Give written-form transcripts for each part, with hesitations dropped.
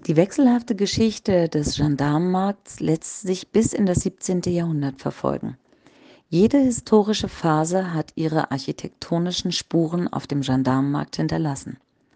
Die wechselhafte Geschichte des Gendarmenmarkts lässt sich bis in das 17. Jahrhundert verfolgen. Jede historische Phase hat ihre architektonischen Spuren auf dem Gendarmenmarkt hinterlassen.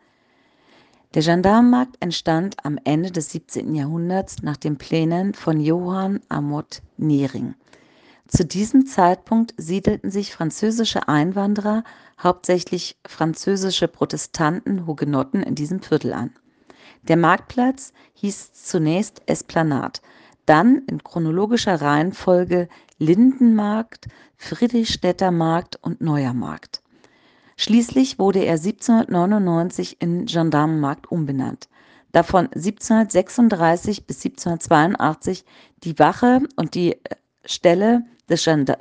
Der Gendarmenmarkt entstand am Ende des 17. Jahrhunderts nach den Plänen von Johann Amott Nering. Zu diesem Zeitpunkt siedelten sich französische Einwanderer, hauptsächlich französische Protestanten, Hugenotten, in diesem Viertel an. Der Marktplatz hieß zunächst Esplanade, dann in chronologischer Reihenfolge Lindenmarkt, Friedrichstädter Markt und Neuer Markt. Schließlich wurde er 1799 in Gendarmenmarkt umbenannt, da von 1736 bis 1782 die Wache und die Stelle des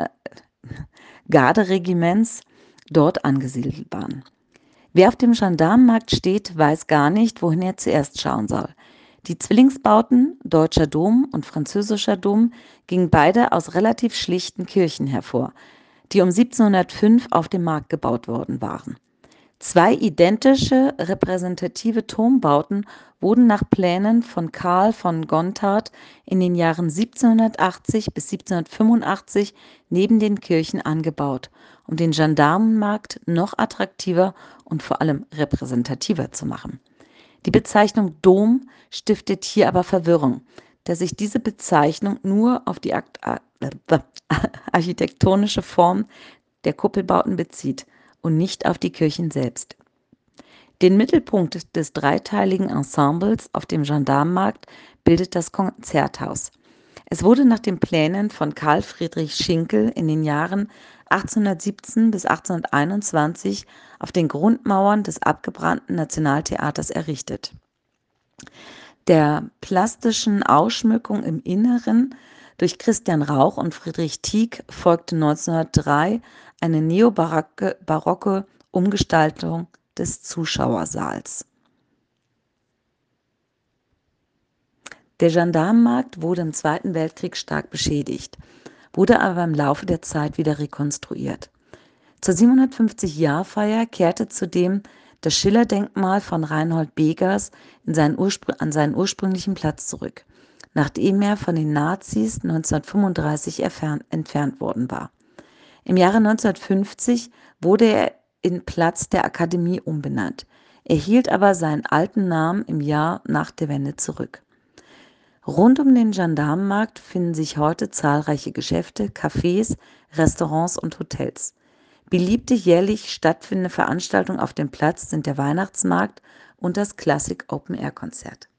Garderegiments dort angesiedelt waren. Wer auf dem Gendarmenmarkt steht, weiß gar nicht, wohin er zuerst schauen soll. Die Zwillingsbauten, Deutscher Dom und Französischer Dom, gingen beide aus relativ schlichten Kirchen hervor, die um 1705 auf dem Markt gebaut worden waren. Zwei identische repräsentative Turmbauten wurden nach Plänen von Karl von Gontard in den Jahren 1780 bis 1785 neben den Kirchen angebaut, um den Gendarmenmarkt noch attraktiver und vor allem repräsentativer zu machen. Die Bezeichnung Dom stiftet hier aber Verwirrung, da sich diese Bezeichnung nur auf die architektonische Form der Kuppelbauten bezieht und nicht auf die Kirchen selbst. Den Mittelpunkt des dreiteiligen Ensembles auf dem Gendarmenmarkt bildet das Konzerthaus. Es wurde nach den Plänen von Karl Friedrich Schinkel in den Jahren 1817 bis 1821 auf den Grundmauern des abgebrannten Nationaltheaters errichtet. Der plastischen Ausschmückung im Inneren durch Christian Rauch und Friedrich Tieck folgte 1903 eine neobarocke Umgestaltung des Zuschauersaals. Der Gendarmenmarkt wurde im Zweiten Weltkrieg stark beschädigt, wurde aber im Laufe der Zeit wieder rekonstruiert. Zur 750-Jahr-Feier kehrte zudem das Schiller-Denkmal von Reinhold Begas an seinen ursprünglichen Platz zurück, nachdem er von den Nazis 1935 entfernt worden war. Im Jahre 1950 wurde er in Platz der Akademie umbenannt, erhielt aber seinen alten Namen im Jahr nach der Wende zurück. Rund um den Gendarmenmarkt finden sich heute zahlreiche Geschäfte, Cafés, Restaurants und Hotels. Beliebte jährlich stattfindende Veranstaltungen auf dem Platz sind der Weihnachtsmarkt und das Classic Open Air Konzert.